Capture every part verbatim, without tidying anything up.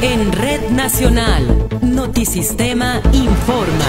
En Red Nacional, Notisistema informa.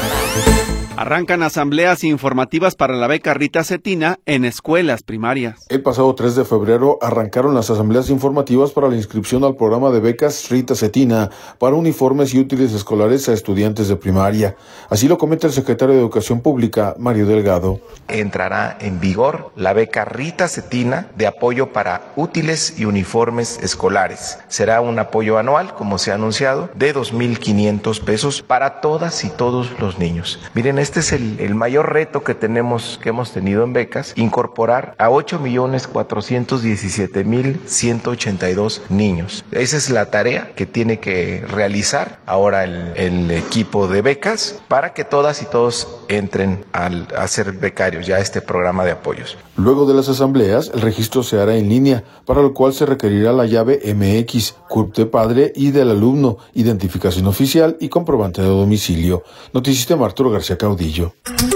Arrancan asambleas informativas para la beca Rita Cetina en escuelas primarias. El pasado tres de febrero arrancaron las asambleas informativas para la inscripción al programa de becas Rita Cetina para uniformes y útiles escolares a estudiantes de primaria. Así lo comenta el secretario de Educación Pública, Mario Delgado. Entrará en vigor la beca Rita Cetina de apoyo para útiles y uniformes escolares. Será un apoyo anual, como se ha anunciado, de dos mil quinientos pesos para todas y todos los niños. Miren, este es el, el mayor reto que tenemos, que hemos tenido en becas, incorporar a ocho millones cuatrocientos diecisiete mil ciento ochenta y dos niños. Esa es la tarea que tiene que realizar ahora el, el equipo de becas para que todas y todos entren al, a ser becarios ya a este programa de apoyos. Luego de las asambleas, el registro se hará en línea, para lo cual se requerirá la llave M X, C U R P de padre y del alumno, identificación oficial y comprobante de domicilio. Notisistema, Arturo García Caudillo.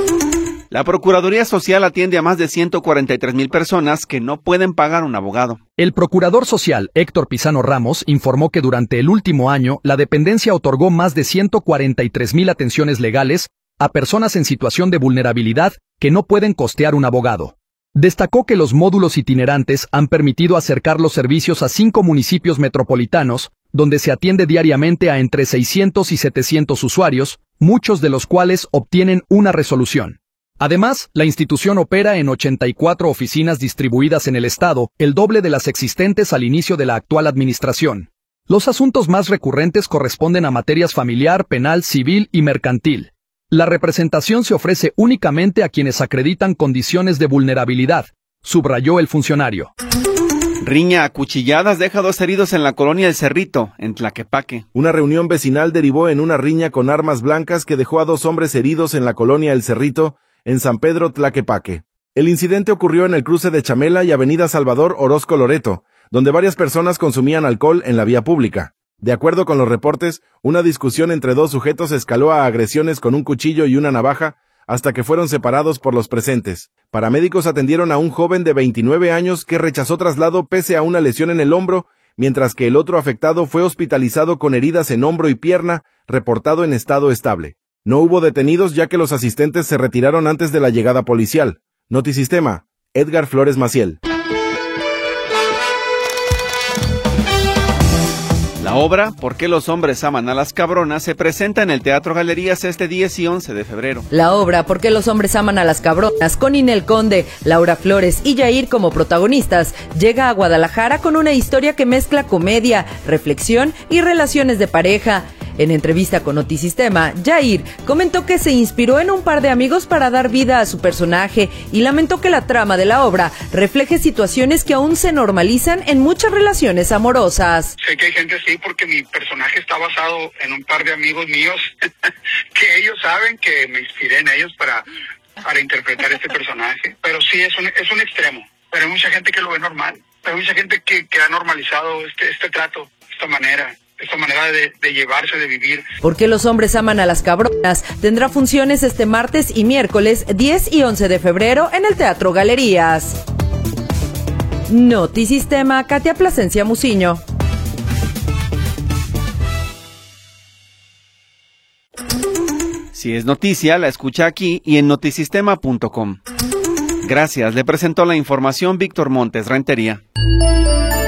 La Procuraduría Social atiende a más de ciento cuarenta y tres mil personas que no pueden pagar un abogado. El procurador social Héctor Pizano Ramos informó que durante el último año la dependencia otorgó más de ciento cuarenta y tres mil atenciones legales a personas en situación de vulnerabilidad que no pueden costear un abogado. Destacó que los módulos itinerantes han permitido acercar los servicios a cinco municipios metropolitanos, donde se atiende diariamente a entre seiscientos y setecientos usuarios, muchos de los cuales obtienen una resolución. Además, la institución opera en ochenta y cuatro oficinas distribuidas en el estado, el doble de las existentes al inicio de la actual administración. Los asuntos más recurrentes corresponden a materias familiar, penal, civil y mercantil. La representación se ofrece únicamente a quienes acreditan condiciones de vulnerabilidad, subrayó el funcionario. Riña a cuchilladas deja dos heridos en la colonia El Cerrito, en Tlaquepaque. Una reunión vecinal derivó en una riña con armas blancas que dejó a dos hombres heridos en la colonia El Cerrito, en San Pedro Tlaquepaque. El incidente ocurrió en el cruce de Chamela y Avenida Salvador Orozco Loreto, donde varias personas consumían alcohol en la vía pública. De acuerdo con los reportes, una discusión entre dos sujetos escaló a agresiones con un cuchillo y una navaja, hasta que fueron separados por los presentes. Paramédicos atendieron a un joven de veintinueve años que rechazó traslado pese a una lesión en el hombro, mientras que el otro afectado fue hospitalizado con heridas en hombro y pierna, reportado en estado estable. No hubo detenidos ya que los asistentes se retiraron antes de la llegada policial. Notisistema, Edgar Flores Maciel. La obra ¿Por qué los hombres aman a las cabronas? Se presenta en el Teatro Galerías este diez y once de febrero. La obra ¿Por qué los hombres aman a las cabronas? Con Inel Conde, Laura Flores y Yair como protagonistas, llega a Guadalajara con una historia que mezcla comedia, reflexión y relaciones de pareja. En entrevista con Notisistema, Yair comentó que se inspiró en un par de amigos para dar vida a su personaje y lamentó que la trama de la obra refleje situaciones que aún se normalizan en muchas relaciones amorosas. Sé que hay gente así porque mi personaje está basado en un par de amigos míos que ellos saben que me inspiré en ellos para, para interpretar este personaje. Pero sí, es un, es un extremo. Pero hay mucha gente que lo ve normal. Hay mucha gente que, que ha normalizado este, este trato, esta manera. Esta manera de, de llevarse, de vivir. ¿Por qué los hombres aman a las cabronas? Tendrá funciones este martes y miércoles diez y once de febrero en el Teatro Galerías. Notisistema, Katia Plasencia Muciño. Si es noticia, la escucha aquí y en notisistema punto com. Gracias, le presentó la información Víctor Montes Rentería.